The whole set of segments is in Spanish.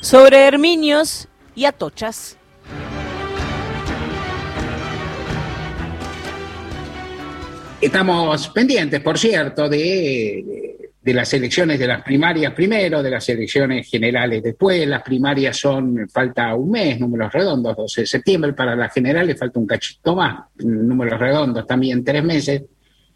sobre Herminios y Atochas. Estamos pendientes, por cierto, de las elecciones de las primarias primero, de las elecciones generales después. Las primarias falta un mes, números redondos, 12 de septiembre. Para las generales falta un cachito más, números redondos también 3 meses.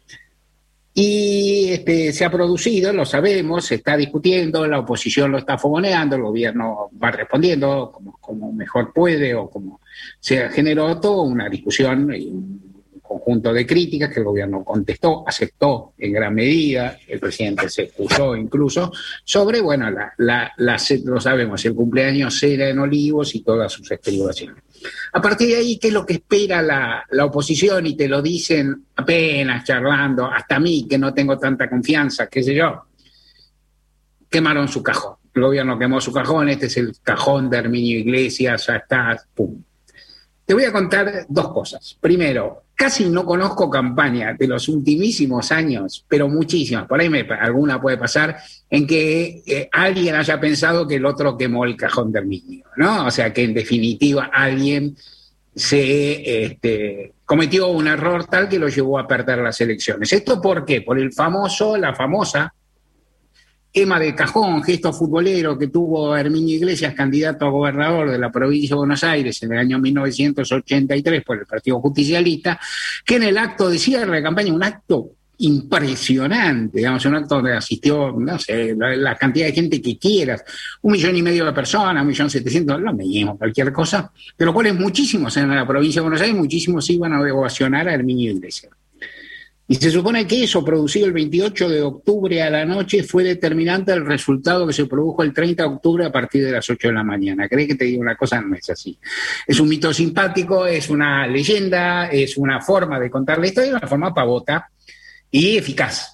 Y se ha producido, lo sabemos, se está discutiendo, la oposición lo está fogoneando, el gobierno va respondiendo como mejor puede o como se generó toda una discusión y un conjunto de críticas que el gobierno contestó, aceptó en gran medida, el presidente se excusó incluso, sobre, bueno, lo sabemos, el cumpleaños era en Olivos y todas sus estribaciones. A partir de ahí, ¿qué es lo que espera la oposición? Y te lo dicen apenas charlando, hasta a mí, que no tengo tanta confianza, qué sé yo. Quemaron su cajón. El gobierno quemó su cajón, este es el cajón de Herminio Iglesias, ya está, pum. Te voy a contar 2 cosas. Primero, casi no conozco campaña de los ultimísimos años, pero muchísimas. Por ahí alguna puede pasar en que alguien haya pensado que el otro quemó el cajón de Herminio, ¿no? O sea, que en definitiva alguien cometió un error tal que lo llevó a perder las elecciones. ¿Esto por qué? Por la famosa quema de cajón, gesto futbolero que tuvo Herminio Iglesias, candidato a gobernador de la provincia de Buenos Aires en el año 1983 por el Partido Justicialista, que en el acto de cierre de campaña, un acto impresionante, digamos, un acto donde asistió, no sé, la cantidad de gente que quieras, 1,5 millones de personas, 1.700.000, lo mismo, cualquier cosa, de los cuales muchísimos en la provincia de Buenos Aires, muchísimos iban a ovacionar a Herminio Iglesias. Y se supone que eso, producido el 28 de octubre a la noche, fue determinante el resultado que se produjo el 30 de octubre a partir de las 8 de la mañana. ¿Crees que te digo una cosa? No es así. Es un mito simpático, es una leyenda, es una forma de contar la historia, una forma pavota y eficaz,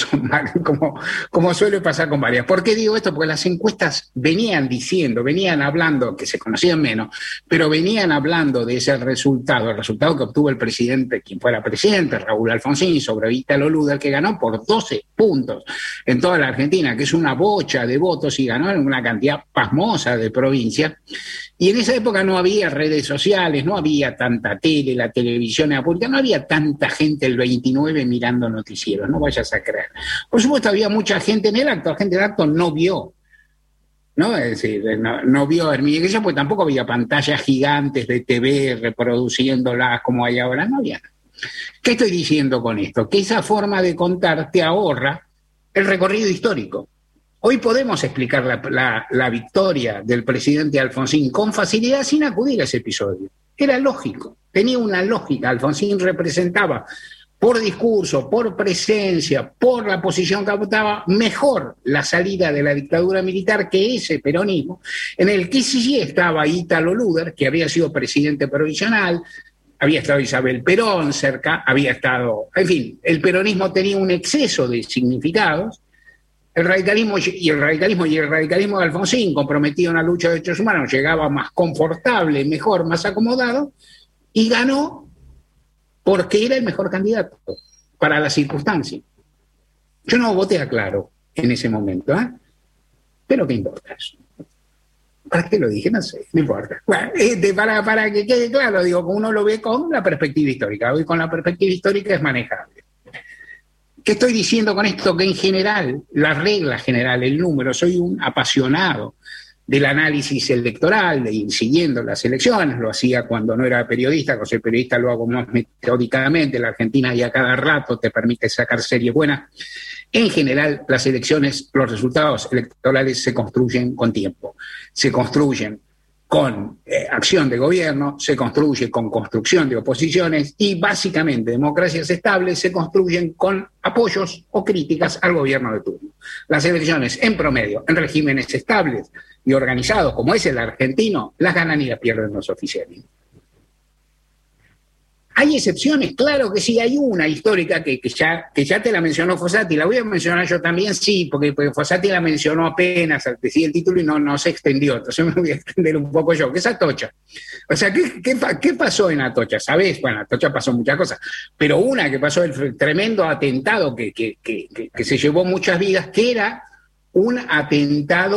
como suele pasar con varias. ¿Por qué digo esto? Porque las encuestas venían hablando, que se conocían menos, pero venían hablando de ese resultado, el resultado que obtuvo el presidente, quien fuera presidente, Raúl Alfonsín, sobre Ítalo Luder, que ganó por 12 puntos en toda la Argentina, que es una bocha de votos, y ganó en una cantidad pasmosa de provincias. Y en esa época no había redes sociales, no había tanta tele, la televisión era pública, no había tanta gente el 29 mirando noticieros, no vayas a creer. Por supuesto, había mucha gente en el acto, la gente del acto no vio, ¿no? Es decir, no vio a Herminio Iglesias, porque tampoco había pantallas gigantes de TV reproduciéndolas como hay ahora, no había. ¿Qué estoy diciendo con esto? Que esa forma de contar te ahorra el recorrido histórico. Hoy podemos explicar la victoria del presidente Alfonsín con facilidad sin acudir a ese episodio. Era lógico, tenía una lógica. Alfonsín representaba por discurso, por presencia, por la posición que adoptaba, mejor la salida de la dictadura militar que ese peronismo, en el que sí estaba Ítalo Luder, que había sido presidente provisional, había estado Isabel Perón cerca, había estado, en fin, el peronismo tenía un exceso de significados. El radicalismo de Alfonsín, comprometido en la lucha de derechos humanos, llegaba más confortable, mejor, más acomodado, y ganó porque era el mejor candidato para la circunstancia. Yo no voté a Claro en ese momento, pero ¿qué importa eso? ¿Para qué lo dije? No sé, no importa. Bueno, para que quede claro, digo, uno lo ve con la perspectiva histórica. Hoy con la perspectiva histórica es manejable. ¿Qué estoy diciendo con esto? Que en general, la regla general, el número, soy un apasionado del análisis electoral, de ir siguiendo las elecciones, lo hacía cuando no era periodista, cuando soy periodista lo hago más metódicamente, la Argentina ya cada rato te permite sacar series buenas. En general, las elecciones, los resultados electorales se construyen con tiempo, se construyen con acción de gobierno, se construye con construcción de oposiciones y básicamente democracias estables se construyen con apoyos o críticas al gobierno de turno. Las elecciones en promedio, en regímenes estables y organizados como es el argentino, las ganan y las pierden los oficiales. ¿Hay excepciones? Claro que sí, hay una histórica que ya te la mencionó Fossati, la voy a mencionar yo también, sí, porque Fossati la mencionó apenas, decía el título y no se extendió, entonces me voy a extender un poco yo, que es Atocha. O sea, ¿qué pasó en Atocha? ¿Sabés? Bueno, en Atocha pasó muchas cosas, pero una que pasó, el tremendo atentado que se llevó muchas vidas, que era un atentado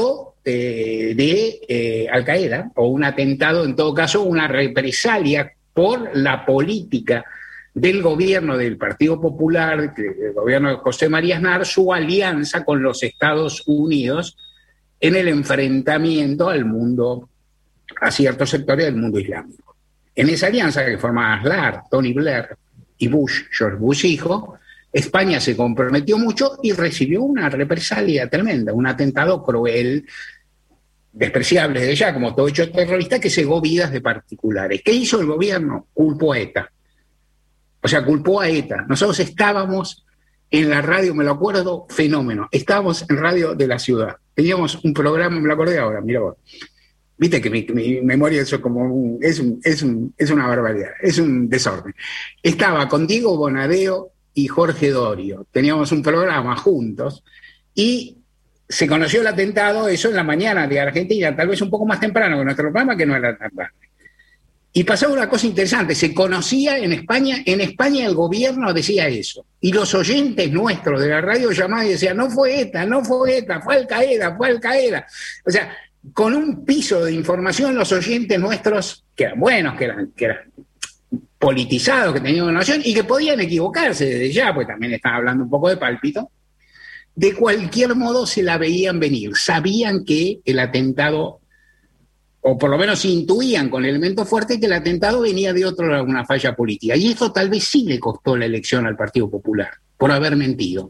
de Al-Qaeda, o un atentado, en todo caso, una represalia por la política del gobierno del Partido Popular, del gobierno de José María Aznar, su alianza con los Estados Unidos en el enfrentamiento al mundo, a ciertos sectores del mundo islámico. En esa alianza que formaban Aznar, Tony Blair y Bush, George Bush hijo, España se comprometió mucho y recibió una represalia tremenda, un atentado cruel, despreciable desde ya, como todo hecho terrorista, que cegó vidas de particulares. ¿Qué hizo el gobierno? Culpó a ETA. O sea, culpó a ETA. Nosotros estábamos en la radio, me lo acuerdo, fenómeno. Estábamos en Radio de la Ciudad. Teníamos un programa, me lo acordé ahora, mira vos. Viste que mi memoria eso como es una barbaridad, es un desorden. Estaba con Diego Bonadeo y Jorge Dorio. Teníamos un programa juntos y se conoció el atentado, eso en la mañana de Argentina, tal vez un poco más temprano que nuestro programa, que no era tan tarde. Y pasaba una cosa interesante, se conocía en España el gobierno decía eso, y los oyentes nuestros de la radio llamaban y decían, no fue ETA, fue Al-Qaeda, fue Al-Qaeda. O sea, con un piso de información los oyentes nuestros, que eran buenos, que eran politizados, que tenían una noción, y que podían equivocarse desde ya, pues también estaban hablando un poco de pálpito, de cualquier modo se la veían venir, sabían que el atentado, o por lo menos intuían con elementos fuertes que el atentado venía de una falla política. Y esto tal vez sí le costó la elección al Partido Popular, por haber mentido.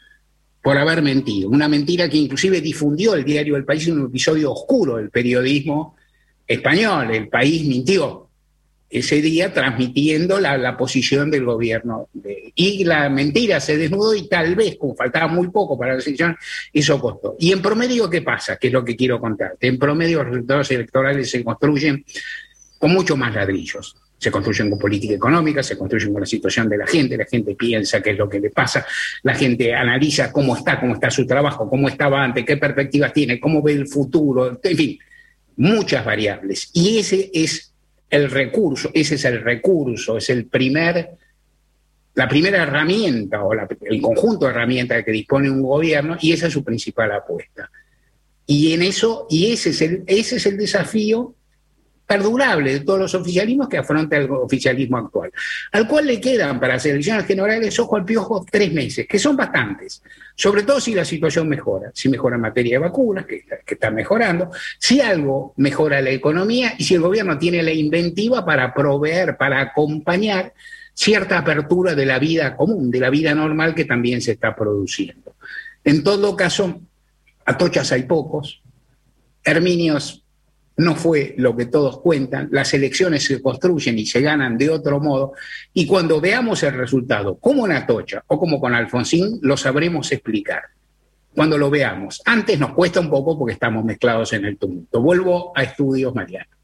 Una mentira que inclusive difundió el diario El País en un episodio oscuro del periodismo español. El País mintió ese día transmitiendo la posición del gobierno. Y la mentira se desnudó y tal vez, como faltaba muy poco para la elección, eso costó. Y en promedio, ¿qué pasa? Que es lo que quiero contarte. En promedio, los resultados electorales se construyen con mucho más ladrillos. Se construyen con política económica, se construyen con la situación de la gente piensa qué es lo que le pasa, la gente analiza cómo está su trabajo, cómo estaba antes, qué perspectivas tiene, cómo ve el futuro, en fin, muchas variables. Y ese es el recurso, es la primera herramienta o el conjunto de herramientas que dispone un gobierno, y esa es su principal apuesta. Y ese es el desafío perdurable de todos los oficialismos que afronta el oficialismo actual, al cual le quedan para las elecciones generales, ojo al piojo, 3 meses, que son bastantes, sobre todo si la situación mejora, si mejora en materia de vacunas, que está mejorando, si algo mejora la economía y si el gobierno tiene la inventiva para proveer, para acompañar cierta apertura de la vida común, de la vida normal que también se está produciendo. En todo caso, atochas hay pocos, Herminios no fue lo que todos cuentan, las elecciones se construyen y se ganan de otro modo, y cuando veamos el resultado, como en Atocha o como con Alfonsín, lo sabremos explicar. Cuando lo veamos. Antes nos cuesta un poco porque estamos mezclados en el tumulto. Vuelvo a Estudios Mariano.